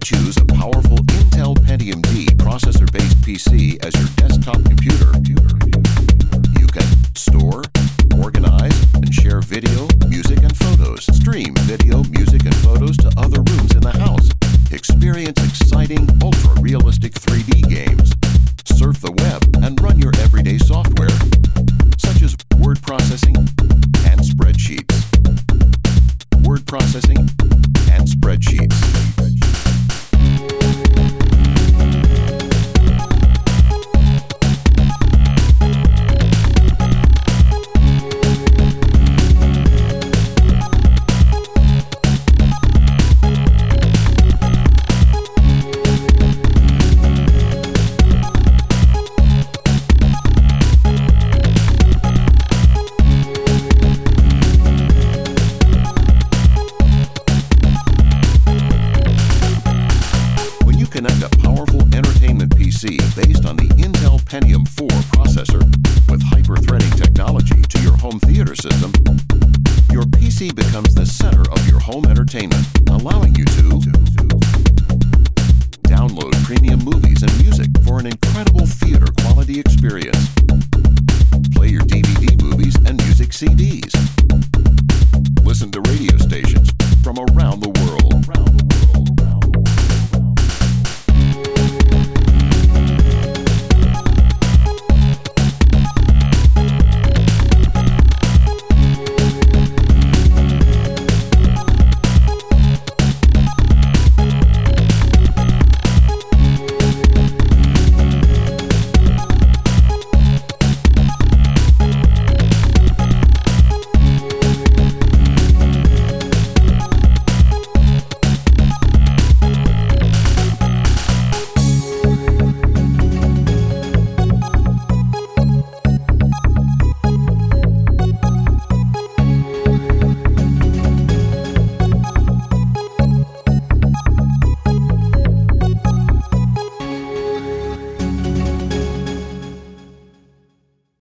choose a powerful Intel Pentium D processor-based PC as your desktop computer, you can store, organize, and share video, music, and photos. Stream video, music, and photos to other rooms in the house. Experience exciting, ultra-realistic 3D games. Surf the web and run your everyday software, such as word processing and spreadsheets. Word processing and spreadsheets. Connect a powerful entertainment PC based on the Intel Pentium 4 processor with hyper-threading technology to your home theater system. Your PC becomes the center of your home entertainment, allowing you to download premium movies and music for an incredible theater quality experience. Play your DVD movies and music CDs. Listen to radio stations from around the world.